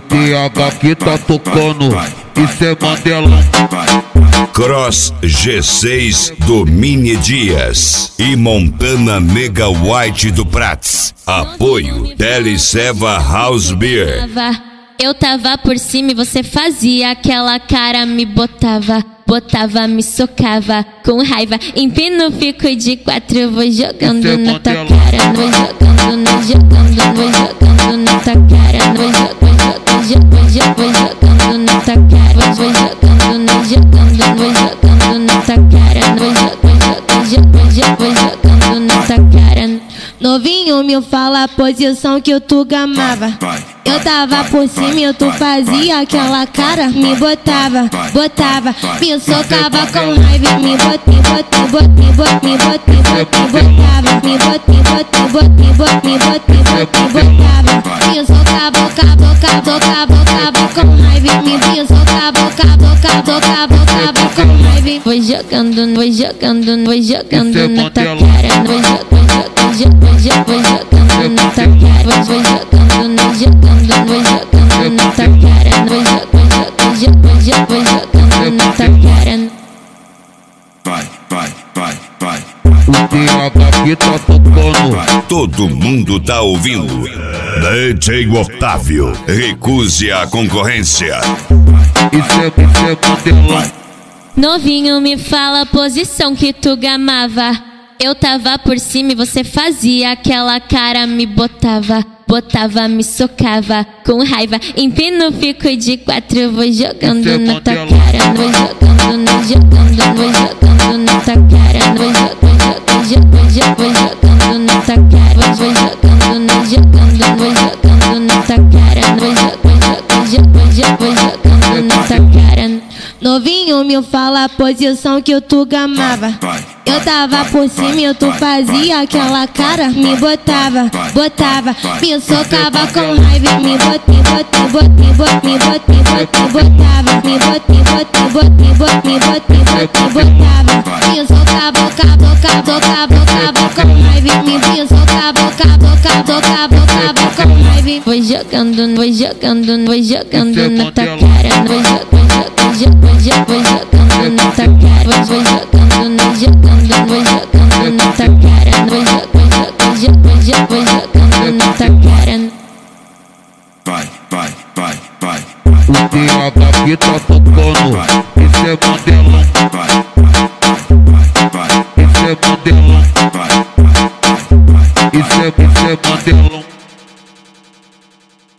TH que tá tocando, isso é Mandelão. Cross G6 do Mini Dias e Montana Nega White do Prats. Apoio Teleceva House Beer. Eu tava por cima e você fazia aquela cara, me botava, me socava com raiva. Empino, fico de quatro, vou jogando na tua cara, vou jogando na tua cara, vou jogando na tua cara, vou jogando na tua cara, vou jogando na tua cara. Novinho, me fala a posição que tu gamava. Eu tava por cima e tu fazia aquela cara, me botava, me socava com raiva, me botava, me socava com raiva, me socava com raiva. Vou jogando na tua cara, vou jogando na tua cara, vou jogando na tua cara, vou jogando na tua cara. O TH que tá tocando, todo mundo tá ouvindo. DJ Otávio, recuse a concorrência. Isso é Mandelão. Novinho, me fala a posição que tu gamava. Eu tava por cima e você fazia aquela cara, me botava, me socava com raiva. Empino, fico de quatro, vou jogando na tua cara, vou jogando na tua cara, vou jogando na tua cara, vou jogando na tua cara, vou jogando na tua cara. Novinho, me fala a posição que tu gamava. Eu tava por cima e tu fazia aquela cara, me botava, me socava com raiva, me botava, me socava com raiva, me socava com raiva. Vou jogando na tua cara, vou jogando na tua cara, vou jogando na tua cara, vou jogando na tua cara. O TH que tá tocando, isso é Mandelão. Isso é Mandelão. Isso é Mandelão.